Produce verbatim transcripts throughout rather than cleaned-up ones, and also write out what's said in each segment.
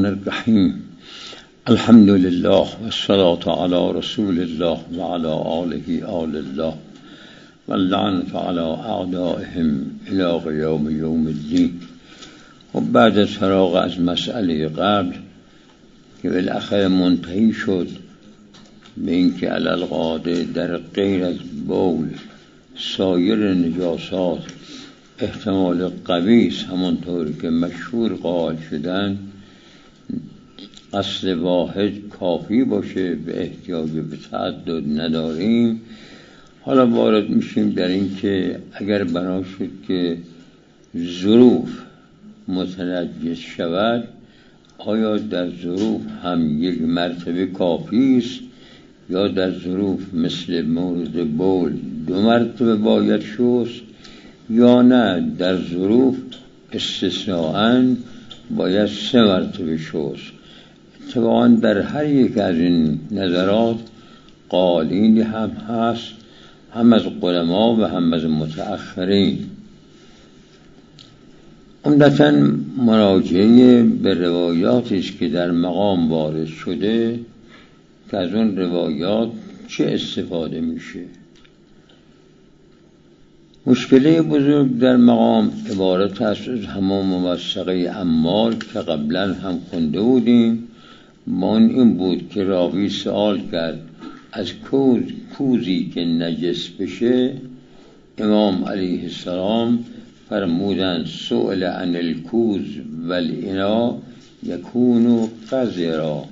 الرحمن الرحیم. الحمد لله و الصلاة علی رسول الله و علی آله آل الله و اللعنة علی اعدائهم الی قیام یوم الدین. و بعد از فراغ از مسئله قبل که بالاخره منتهی شد به اینکه علی القاعده در غیر از بول سایر نجاسات احتمال قوی است، همانطور که مشهور قائل شدن قصد واحد کافی باشه، به احتیاج به تعدد نداریم. حالا وارد میشیم در این که اگر بنا شد که ظروف متنجس شود، آیا در ظروف هم یک مرتبه کافی است یا در ظروف مثل مورد بول دو مرتبه باید شست، یا نه در ظروف استثناءً باید سه مرتبه شست؟ اتفاقاً در هر یک از این نظرات قائلین هم هست، هم از قدما و هم از متأخرین. عمدتاً مراجعه به روایاتی است که در مقام وارد شده که از اون روایات چه استفاده میشه. مشکله بزرگ در مقام عبارت است از همون موثقه عمار که قبلا هم خونده بودیم. ما این بود که راوی سوال کرد از کوز کوزی که نجس بشه، امام علیه السلام فرمودند سئل عن الکوز والإناء یکون قذرا.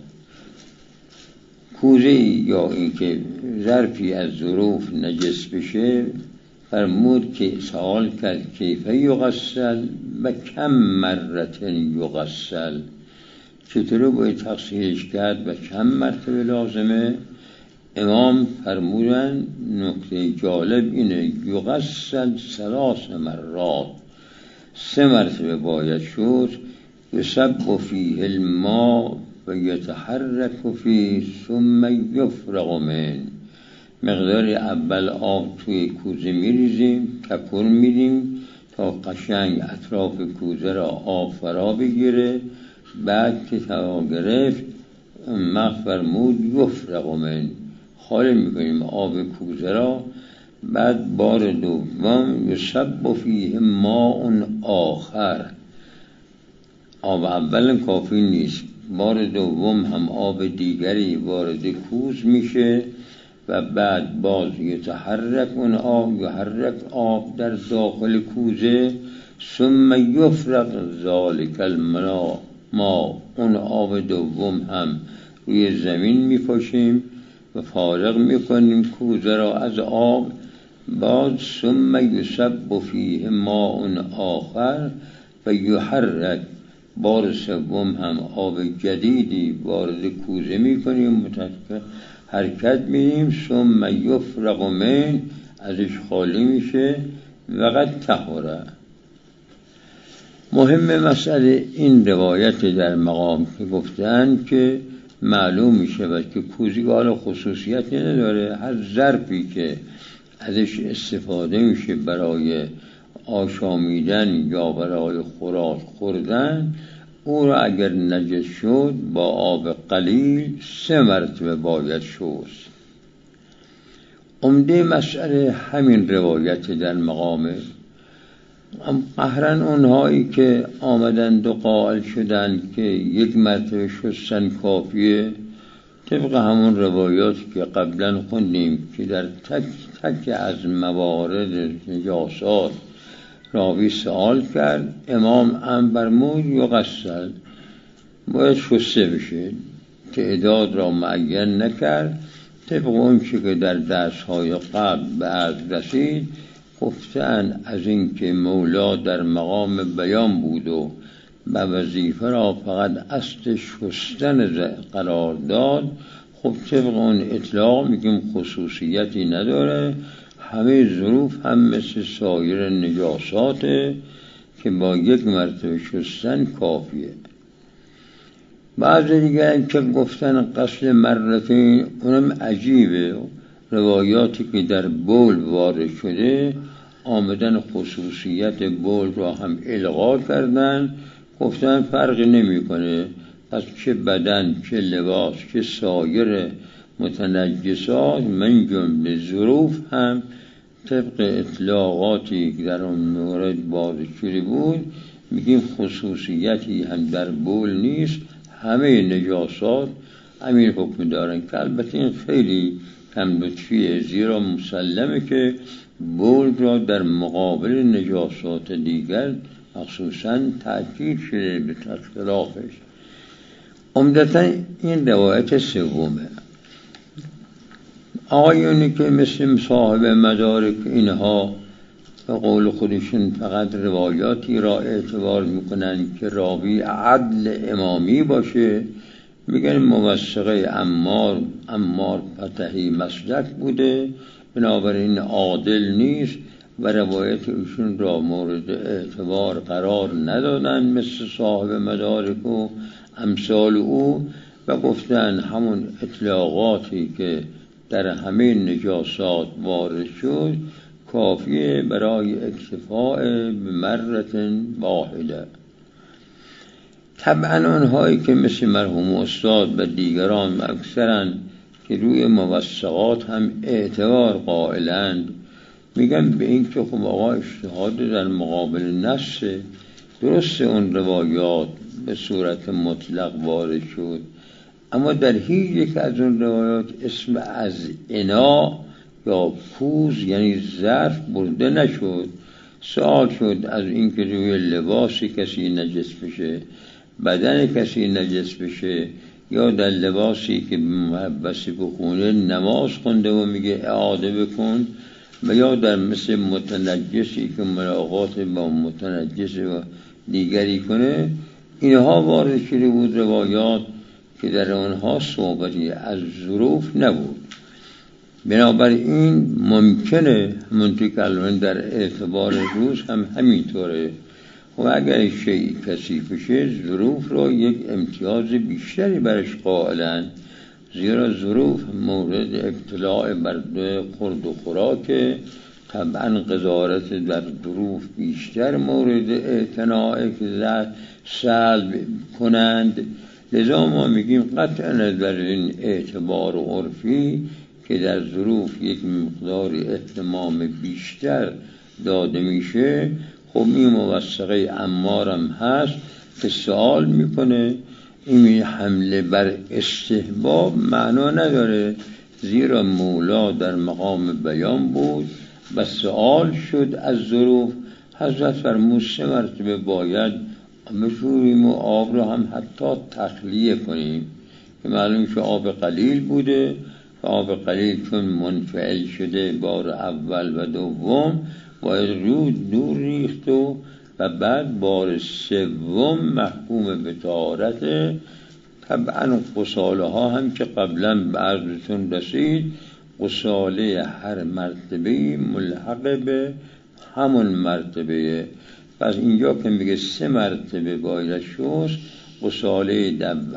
کوزه یا این که ظرفی از ظروف نجس بشه، فرمود که سوال کرد کیف یغسل و کم مرت یغسل، چطوری باید تغسیلش کرد و چند مرتبه لازمه؟ امام فرمودن نکته جالب اینه یغسل ثلاث مرات، سه مرتبه باید شد. یصب فیه الماء و یتحرک فیه ثم یفرغ منه. مقدار اول آب توی کوزه میریزیم، کپور میدیم تا قشنگ اطراف کوزه را آب فرا بگیره. بعد که فرا گرفت فرمود یفرغ منه، خالی میکنیم آب کوزه را. بعد بار دوم یصب فیه ماء آخر، آب اول کافی نیست، بار دوم هم آب دیگری وارد کوز میشه و بعد باز یتحرک اون آب یحرک آب در داخل کوزه. ثم یفرغ ذالک الماء، ما اون آب دوم هم روی زمین میپاشیم و فارغ میکنیم کوزه را از آب. باز ثم یصب فیه ماء آخر و یحرک، بار سوم هم آب جدیدی وارد کوزه میکنیم، متأکد حرکت میدیم. ثم یفرغ منه، ازش خالی میشه و قد طهره. مهم مسئله این روایت در مقام که گفتن که معلوم میشه و که کوزیگال خصوصیتی نداره، هر ظرفی که ازش استفاده میشه برای آشامیدن یا برای خوراک خوردن، او را اگر نجس شد با آب قلیل سه مرتبه باید شست. عمده مسئله همین روایت در مقامه. قهرن اونهایی که آمدند و قائل شدند که یک مرتبه شستن کافیه، طبق همون روایاتی که قبلا خوندیم که در تک تک از موارد نجاسات راوی سوال کرد، امام ام فرمود یغسل، باید شسته بشه. تعداد را معین نکرد، طبق اون چی که در درس‌های قبل به عرض رسید. گفتن از این که مولا در مقام بیان بود و به وظیفه را فقط اصل شستن قرار داد، خب طبق اون اطلاق میگیم خصوصیتی نداره، همه ظروف هم مثل سایر نجاساته که با یک مرتبه شستن کافیه. بعض دیگر که گفتن قصد مرتين، اونم عجیبه. روایاتی که در بول وارد شده آمدن خصوصیت بول را هم الغا کردن، گفتن فرقی نمیکنه پس چه بدن، چه لباس، چه سایر متنجسات من جمله ظروف هم طبق اطلاقاتی که در اون مورد وارد شده بود میگیم خصوصیتی هم در بول نیست، همه نجاسات همین حکم دارن که البته این خیلی کم لطفیه، زیرا مسلمه که بول را در مقابل نجاسات دیگر مخصوصا تأکید شده به اختلافش. عمدتا این روایت سومه. آقایونی که مثل صاحب مدارک اینها به قول خودشون فقط روایاتی را اعتبار میکنن که راوی عدل امامی باشه، میگن موثقه عمار عمار فتحی مسلک بوده، بنابراین عادل نیست و روایت ایشون را مورد اعتبار قرار ندادن مثل صاحب مدارک و امثال او و گفتن همون اطلاقاتی که در همه نجاسات وارد شد کافیه برای اکتفاء به مرة واحده. طبعا آنهایی که مثل مرحوم استاد و دیگران و اکثرن که روی موثقات هم اعتبار قائلند میگن به این که خب آقا اجتهاد در مقابل نص، درست اون روایات به صورت مطلق وارد شد اما در هیچ یک از اون روایات اسم از انا یا کوز یعنی ظرف برده نشد. سوال شد از این که روی لباس کسی نجس بشه، بدن کسی نجس بشه، یا در لباسی که بسی بخونه نماز خونده و میگه اعاده بکن، و یا در مثل متنجسی که ملاقات با متنجس و دیگری کنه، اینها وارد شده بود روایات که در آنها صحبتی از ظروف نبود. بنابراین ممکنه همونطور که الان در اعتبار روز هم همینطوره و اگر شیء کثیف بشه ظروف را یک امتیاز بیشتری برش قائلن، زیرا ظروف مورد ابتلاع بر خورد و خوراک، طبعا قذارت در ظروف بیشتر مورد اعتناع که سلب کنند. لذا ما میگیم قطعا در این اعتبار عرفی که در ظروف یک مقدار اهتمام بیشتر داده میشه، خب این موثقه عمارم هست که سوال میکنه این حمله بر استحباب معنا نداره، زیرا مولا در مقام بیان بود و سوال شد از ظروف. حضرت فرمود سه مرتبه باید بشوریم و آب رو هم حتی تخلیه کنیم که معلوم که آب قلیل بوده و آب قلیل چون منفعل شده بار اول و دوم باید رود دور ریخت و و بعد بار سوم محکوم به طهارت. طبعا غساله ها هم که قبلا به عرضتون رسید، غساله هر مرتبه ملحق به همون مرتبه. پس اینجا که میگه سه مرتبه باید شست، غساله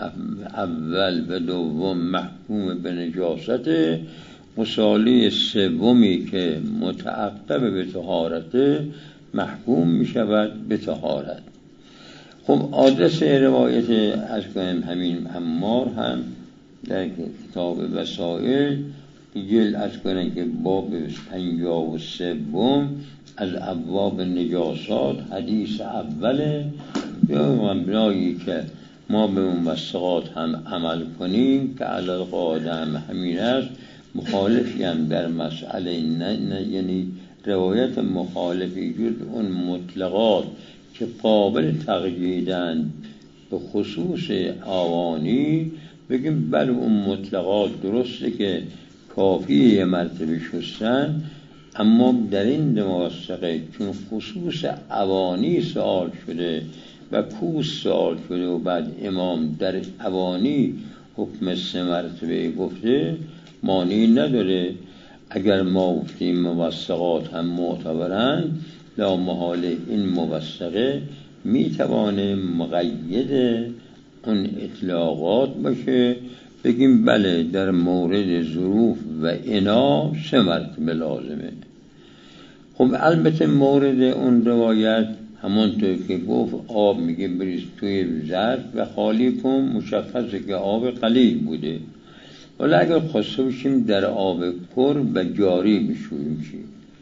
اول و دوم محکوم به نجاست، غساله سومی که متعقب به طهارت محکوم می شود به طهارت. خب آدرس روایت از کنیم همین عمار هم در کتاب وسائل جلد از کنیم که باب پنجاه و سوم از ابواب نجاسات حدیث اوله، یا مبنایی که ما به موثقات هم عمل کنیم که علی القاعده هم همین است، مخالفی هم در مسئله نه, نه یعنی روایت مخالفی جز اون مطلقات که قابل تقییدن به خصوص اوانی بگیم بله اون مطلقات درسته که کافیه مرتبه شستن، اما در این موثقه چون خصوص اوانی سوال شده و کوس سوال شده و بعد امام در اوانی حکم سه مرتبه گفته، معنی نداره اگر ما گفتیم موثقات هم معتبرند، لا محاله این موثقه میتوانه مقید اون اطلاقات باشه، بگیم بله در مورد ظروف و انا سه مرتبه لازمه. خب البته مورد اون روایت همونطور که گفت آب میگه بریز توی ظرف و خالی کن، مشخصه که آب قلیل بوده. ولی اگر خواسته باشیم در آب پر و جاری بشوییم چی؟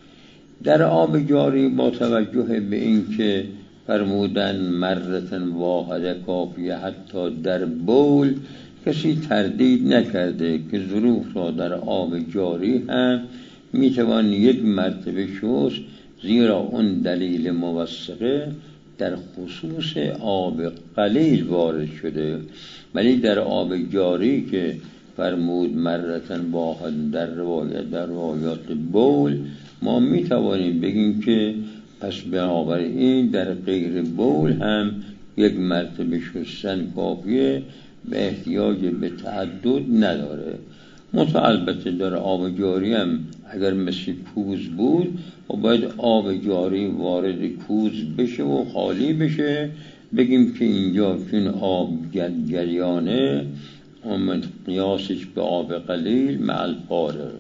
در آب جاری با توجه به اینکه فرمودن مرتن واحده کافیه، حتی در بول کسی تردید نکرده که ظروف را در آب جاری هم میتوان یک مرتبه شست، زیرا اون دلیل موثقه در خصوص آب قلیل وارد شده. ولی در آب جاری که فرمود مرتن واحد در روایت در روایات بول، ما میتوانیم بگیم که پس بنابراین در غیر بول هم یک مرتبه شستن کافیه و احتیاج به تعدد نداره. منتها البته در آب جاری هم اگر مثل کوز بود و باید آب جاری وارد کوز بشه و خالی بشه، بگیم که اینجا چون آب جریانه آمد قیاسش به آب قلیل مع الفارق.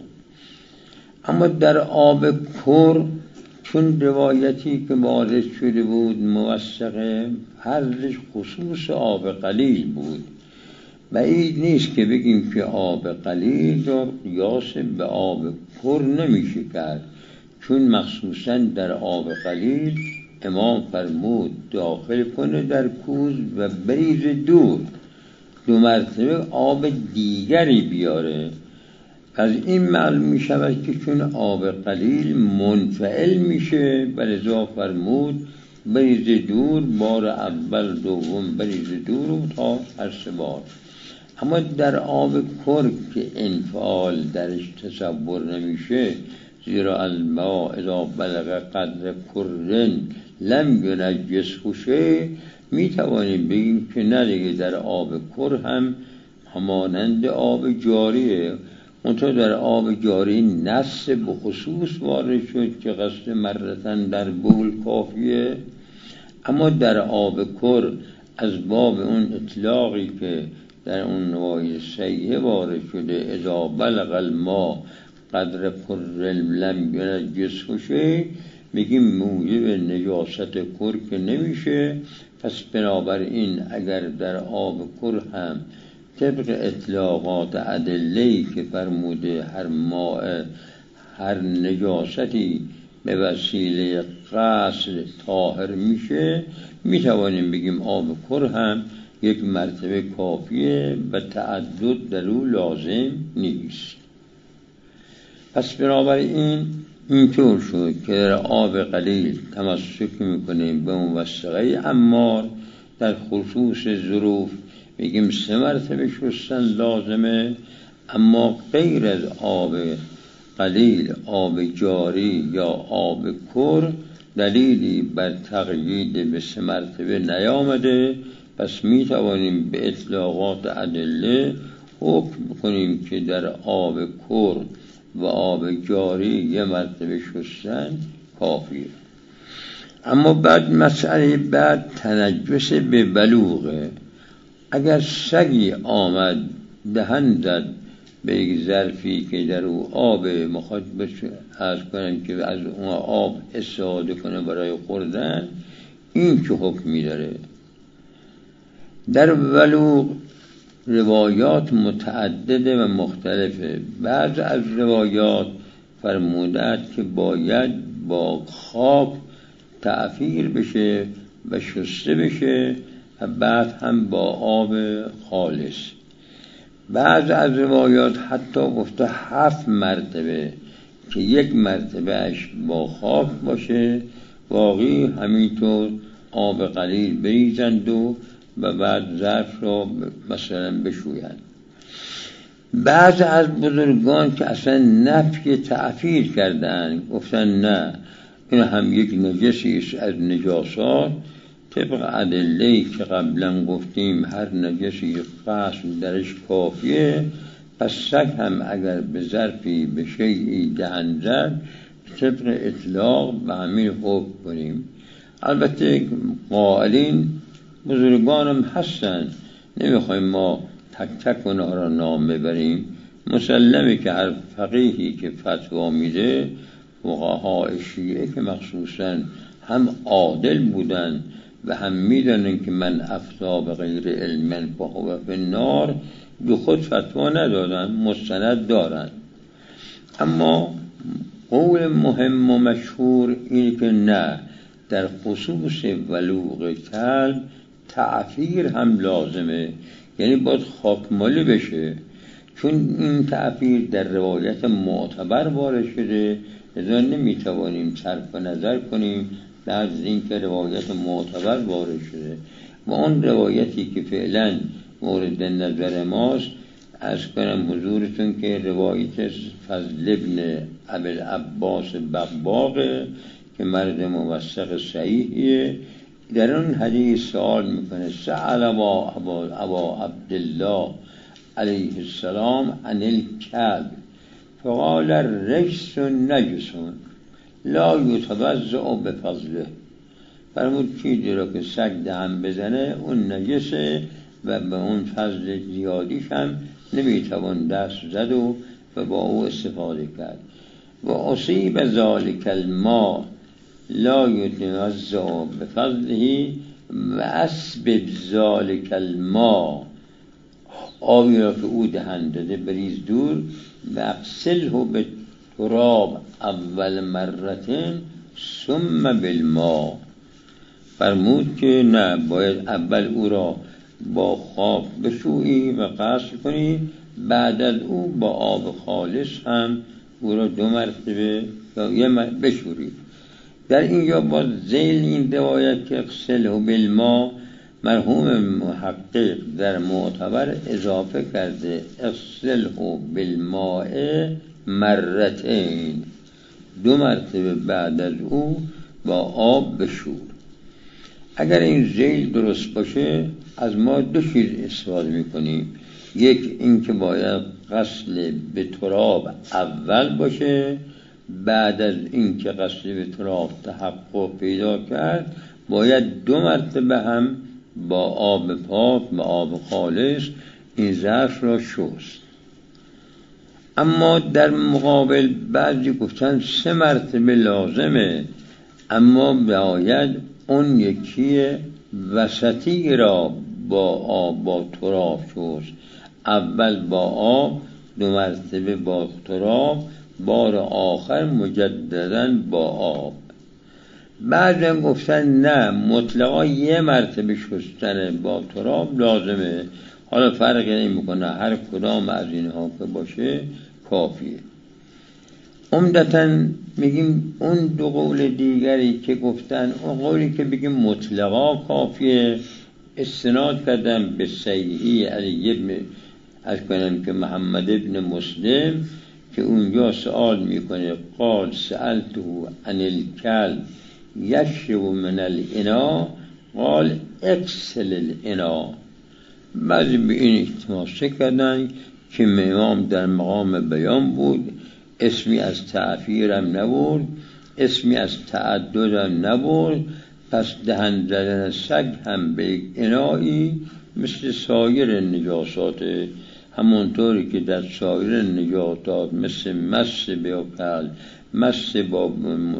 اما در آب پر چون روایتی که وارد شده بود موثقه، فرضش خصوص آب قلیل بود، بعید نیست که بگیم که آب قلیل را قیاس به آب پر نمیشه کرد، چون مخصوصا در آب قلیل امام فرمود داخل کنه در کوز و بریز دور، دو مرتبه آب دیگری بیاره. از این معلوم می شود که چون آب قلیل منفعل میشه و لذا فرمود بریز دور، بار اول دوم بریز دور تا هر سه بار. اما در آب پر که انفعال درش تصور نمیشه، زیرا الماء اذا بلغ قدر کرن لم ینجس شیء، می توانیم بگیم که نه دیگه در آب پر هم همانند آب جاریه. منتها در آب جاری نص به خصوص وارد شد که قصد مرتن در بول کافیه. اما در آب پر از باب اون اطلاقی که در اون نوای صحیحه وارد شده، اذا بلغ الماء قدر پر لم ینجس شیء، میگیم موجب نجاست پر که نمیشه. پس بنابراین اگر در آب پر هم طبق اطلاقات ادله‌ای که فرموده هر ماء هر نجاستی به وسیله غسل طاهر میشه، میتوانیم بگیم آب پر هم یک مرتبه کافیه و تعدد در او لازم نیست. پس بنابراین اینطور شد که در آب قلیل تمسک میکنیم به موثقه عمار، در خصوص ظروف میگیم سه مرتبه شستن لازمه. اما غیر از آب قلیل، آب جاری یا آب پر دلیلی بر تقیید به سه مرتبه نیامده. پس میتوانیم به اطلاقات ادله حکم کنیم که در آب پر و آب جاری یه مرتبه شستن کافیه. اما بعد مسئله بعد تنجس به بلوغه. اگر سگی آمد دهن زد به یک ظرفی که در او آب مخاطب عرض کنم که از اون آب استفاده کنه برای خوردن، این چه حکمی داره؟ در بلوغ روایات متعدده و مختلفه. بعض از روایات فرمودند که باید با خاک تعفیر بشه و شسته بشه و بعد هم با آب خالص. بعض از روایات حتی گفته هفت مرتبه که یک مرتبه اش با خاک باشه، باقی همینطور آب قلیل بریزند و و بعد ظرف را مثلا بشویند. بعض از بزرگان که اصلا نفی تعفیر کردن گفتن نه، این هم یک نجسی است از نجاسات، طبق ادله‌ای که قبلا گفتیم هر نجسی غسل درش کافیه. پس سگ هم اگر به ظرفی به شیئی دهن زد طبق اطلاق به همین حکم کنیم. البته قائلین بزرگانم هستن، نمیخوایم ما تک تک اونها را نام ببریم. مسلمه که هر فقیهی که فتوا میده، فقهای شیعه که مخصوصا هم عادل بودن و هم میدونن که من افتا به غیر علم فهو فی النار، به خود فتوا ندادن، مستند دارن. اما قول مهم و مشهور اینه که نه، در خصوص ولوغ کلب تعفیر هم لازمه، یعنی باید خاکمالی بشه، چون این تعفیر در روایت معتبر وارد شده، لذا نمیتوانیم صرف نظر کنیم در این که روایت معتبر وارد شده. و اون روایتی که فعلا مورد نظر ماست، از کنم حضورتون که روایت فضل ابن ابوالعباس بغباغه که مرد موثق صحیحیه. در اون حدیث سوال میکنه سأل ابا ابا عبدالله علیه السلام عن الکلب فقال رجس نجس لا یتوضأ بفضله. فرمود چیزی را که سگ دهن بزنه اون نجسه و به اون فضل زیادیش هم نمیتوان دست زد و, و با او استفاده کرد. و اصیب ذالک الماء لا یتوضأ بفضله و اسبب ذالک الماء، آبی را که او دهن داده بریز دور و اغسله به تراب اول مرتين ثم بالماء. فرمود که نه، باید اول او را با خاک بشویی و غسل کنی، بعد از او با آب خالص هم او را دو مرتبه یا یه مرتبه بشوری. در اینجا با ذیل این روایت که اغسله بالماء، مرحوم محقق در معتبر اضافه کرده اغسله بالماء مرتين، دو مرتبه بعد از او با آب بشور. اگر این ذیل درست باشه از ما دو چیز استفاده میکنیم. یک این که باید غسل به تراب اول باشه، بعد از این که غسل به تراب تحقق پیدا کرد باید دو مرتبه هم با آب پاک و آب خالص این ظرف را شست. اما در مقابل بعضی گفتن سه مرتبه لازمه، اما باید اون یکی وسطی را با آب با تراب شست. اول با آب، دو مرتبه با تراب، بار آخر مجددا با آب. بعضی گفتن نه، مطلقا یه مرتبه شستن با تراب لازمه. حالا فرق نمیکنه، هر کدام از اینها که باشه کافیه. عمدتاً میگیم اون دو قول دیگری که گفتن، اون قولی که بگیم مطلقا کافیه، استناد کردن به صحیحی علی ابن از کنم که محمد ابن مسلم که اونجا سوال میکنه قال سألته عن الکلب یشرب من الاناء قال اغسل الاناء. بعضی به این احتماسه کردن که امام در مقام بیان بود، اسمی از تعفیرم نبود، اسمی از تعددم نبود، پس دهن زدن سگ هم به یک انایی مثل سایر نجاسات، همونطوری که در سایر نجاسات مثل مس بیاکل، مس با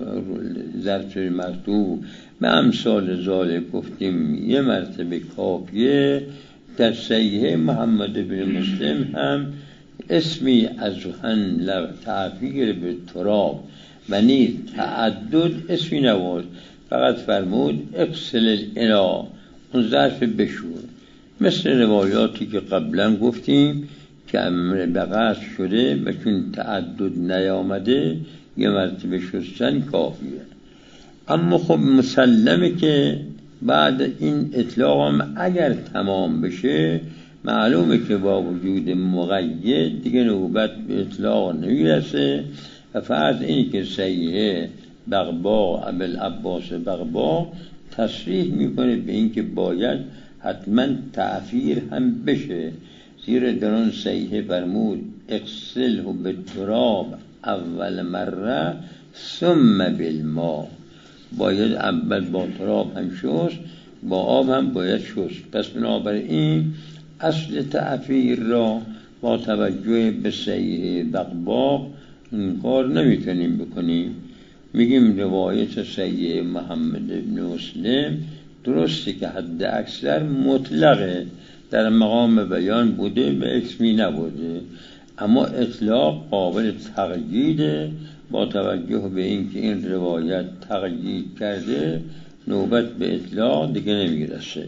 ظرف مرطوب به امثال ذالک گفتیم یه مرتبه کافیه. در صحیح محمد بن مسلم هم اسمی از هن تعفیر به تراب و نیز تعدد اسمی نبود، فقط فرمود اغسل الاناء، اون ظرف بشور. مثل روایاتی که قبلا گفتیم که امر به غسل شده و چون تعدد نیامده یه مرتبه شستن کافیه. اما خب مسلمه که بعد این اطلاق هم اگر تمام بشه معلومه که با وجود مقید دیگه نوبت به اطلاق نمیرسه و فرض اینی که صحیحه بغباغ ابوالعباس بغباغ تصریح میکنه به این که باید حتما تعفیر هم بشه، زیرا در اون صحیحه فرمود اغسله بالتراب اول مره ثم بالماء، باید اول با تراب هم شست، با آب هم باید شست. پس بنابراین اصل تعفیر را با توجه به صحیح بغباغ این کار نمیتونیم بکنیم. میگیم روایت سید محمد بن مسلم درسته که حد اکثر مطلقه، در مقام بیان بوده به اسمی نبوده، اما اطلاق قابل تقییده با توجه به اینکه این روایت تقیید کرده نوبت به اطلاق دیگه نمیرسه.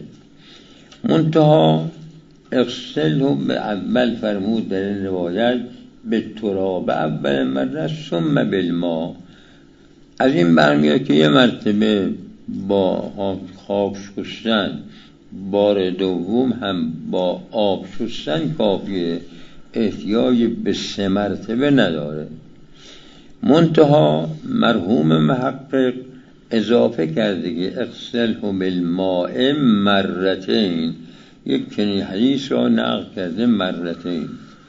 منتها اغسله به اول فرمود در این روایت به تراب اول مرة ثم بالماء. از این برمیاد که یه مرتبه با خاک شستن، بار دوم هم با آب شستن کافیه، احتیاج به سه مرتبه نداره. منتها مرحوم محقق اضافه کرده که اغسله بالماء مرتين، یک چنین حدیث را نقل کرده مرتين.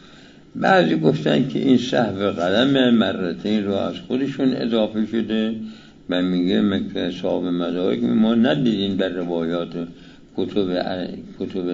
بعضی گفتن که این سهو قلم مرتين را از خودشون اضافه شده و میگه که صاحب مدارک ما ندیدیم در روایات کتب کتب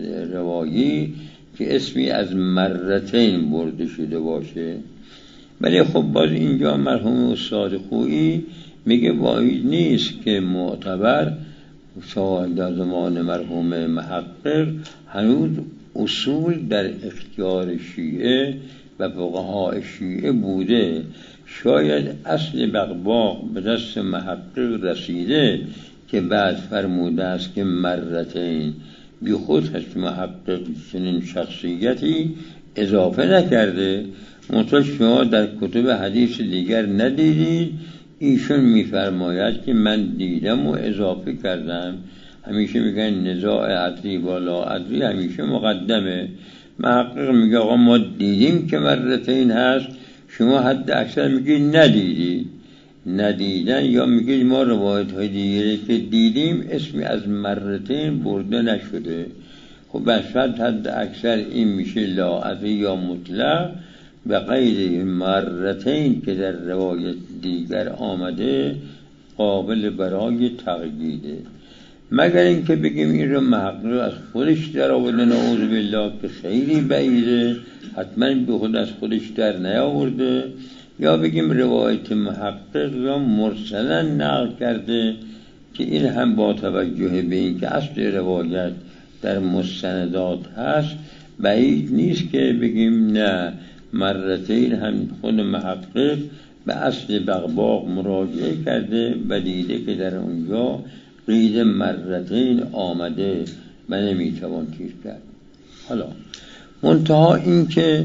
روایی که اسمی از مرتين برده شده باشه. ولی خب باز اینجا مرحوم استاد خویی میگه واحد نیست که معتبر شاهد در زمان مرحوم محقق هنوز اصول در اختیار شیعه و فقهای شیعه بوده. شاید اصل بغباغ به دست محقق رسیده که بعد فرموده است که مرتين، بی خود هست محقق چنین شخصیتی اضافه نکرده. منتها شما در کتب حدیث دیگر ندیدید ایشون میفرماید که من دیدم و اضافه کردم. همیشه میگن نزاع عدلی با لا عدلی همیشه مقدمه. محقق میگه آقا ما دیدیم که مرتين هست، شما حد اکثر میگید ندیدید. ندیدن یا میگید ما روایت های دیگری که دیدیم اسمی از مرتين برده نشده. خب بسفت حد اکثر این میشه لا عدلی یا مطلق به قید مرتين که در روایت دیگر آمده قابل برای تقییده. مگر اینکه بگیم این رو محقق از خودش در آورده، نعوذ بالله که خیلی بعیده، حتما به خود از خودش در نیاورده، یا بگیم روایت محقق یا مرسلا نقل کرده که این هم با توجه به این که اصل روایت در مستندات هست بعید نیست که بگیم نه مرتين هم خود محقق به اصل بغباغ مراجعه کرده و دیده که در اونجا قید مرتين آمده و نمیتوان چیز کرد. حالا منتها این که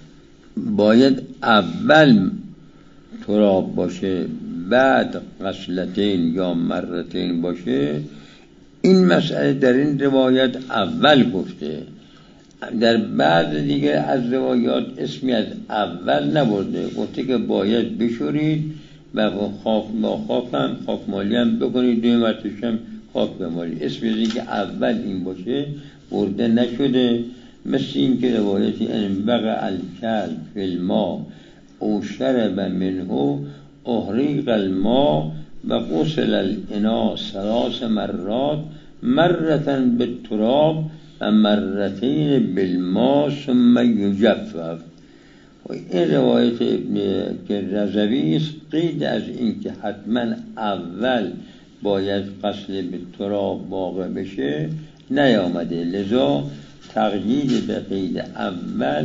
باید اول تراب باشه بعد غسلتين یا مرتين باشه، این مسئله در این روایت اول گفته، در بعد دیگه از روایات اسمی از اول نبرده، گفته که باید بشورید و خاک با خاک هم خاک مالی هم بکنید، دوی مرتبش هم خاک بمالید. اسمی از این که اول این باشه برده نشده. مثل این که روایتی انبغ الکلب فی الماء او شرب منه احریق الماء و غسل الاناء ثلاث مرات مرة بالتراب و مرتين بالماء ثم یجفف. این روایت که رضوی است قید از این که حتما اول باید غسل به تراب واقع بشه نیامده، لذا تقیید به قید اول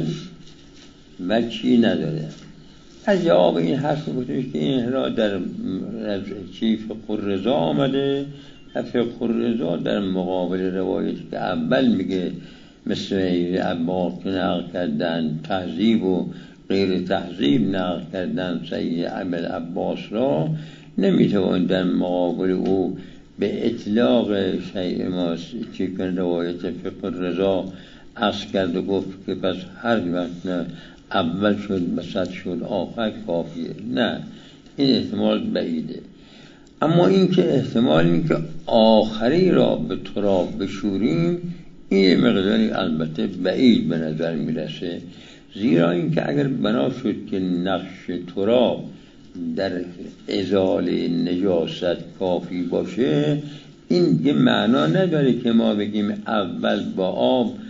وجهی نداره. از جواب این حرف گفتش که این را در چیف قررضا آمده، فقه الرضا در مقابل روایتی که اول میگه مثل عباس که نقل کردن تهذیب و غیر تهذیب نقل کردن سید ابوالعباس را، نمیتوان در مقابل او به اطلاق شیء ما چیکن روایت فقه الرضا عکس کرد و گفت که پس هر وقت اول شد وسط شد آخر کافیه. نه، این احتمال بعیده. اما این که احتمال این که آخری را به تراب بشوریم این مقداری البته بعید به نظر میرسه، زیرا این که اگر بنا شد که نقش تراب در ازاله نجاست کافی باشه، این یه معنا نداره که ما بگیم اول با آب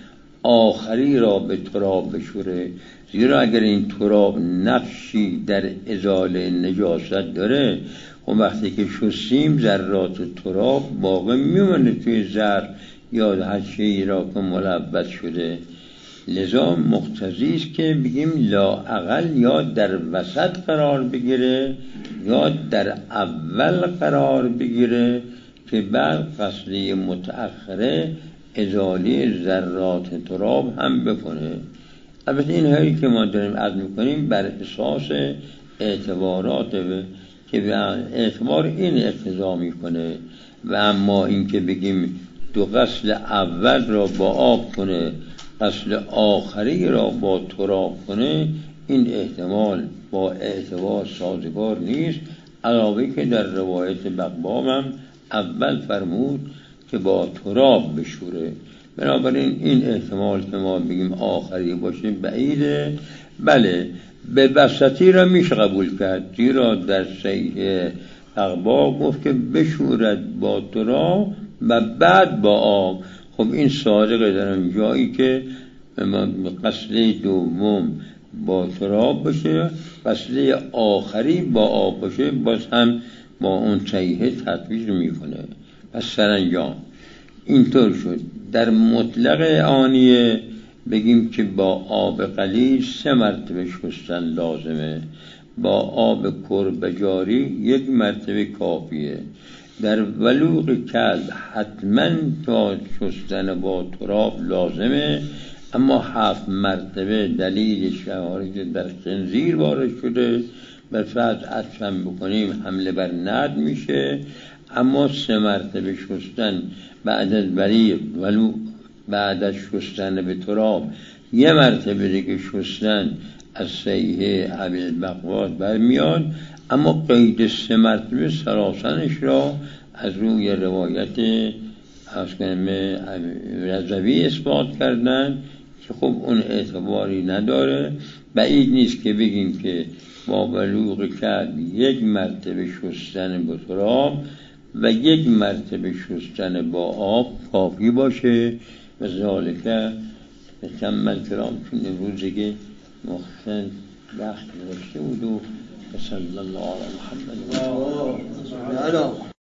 آخری را به تراب بشوره. زیرا اگر این تراب نقشی در ازاله نجاست داره، خب وقتی که شستیم ذرات تراب باقی میمونه توی ظرف یا هر چیزی را که ملوث شده. لذا مقتضی است که بگیم لااقل یا در وسط قرار بگیره یا در اول قرار بگیره که بعد فصلی متأخره ازاله ذرات تراب هم بکنه. البته این هایی که ما داریم عرض میکنیم بر اساس اعتبارات که به اعتبار این اقتضا میکنه، و اما این که بگیم دو غسل اول را با آب کنه غسل آخری را با تراب کنه، این احتمال با اعتبار سازگار نیست. علاوه که در روایت بقبام هم اول فرمود که با تراب بشوره. بنابراین این احتمال که ما بگیم آخری باشه بعیده. بله به وسطی را میشه قبول کرد، زیرا در صحیح بقبام گفت که بشورد با تراب و بعد با آب. خب این صادقه در اون جایی که غسله دوم با تراب باشه، غسله آخری با آب باشه، باز هم با اون صحیحه تطبیق میکنه. پس سرانجام اینطور شد در مطلق آنیه بگیم که با آب قلیل سه مرتبه شستن لازمه، با آب کربجاری یک مرتبه کافیه. در ولوغ کلب حتما تا شستن با تراب لازمه، اما هفت مرتبه دلیل شواهدی در خنزیر وارد شده، به فرض عطفم بکنیم حمله بر ند میشه. اما سه مرتبه شستن بعد از ولوغ ولو بعد از شستن به تراب یه مرتبه دیگه شستن از صحیح ابوالبقوات برمیاد. اما قید سه مرتبه سراسنش را از روی روایت رضوی اثبات کردن که خب اون اعتباری نداره. بعید نیست که بگیم که با بلوغ کرد یک مرتبه شستن با تراب و یک مرتبه شستن با آب کافی باشه. و ذالکه کمل کرام چون امروز که مخصن وقت داشته بود و صلی الله علی محمد و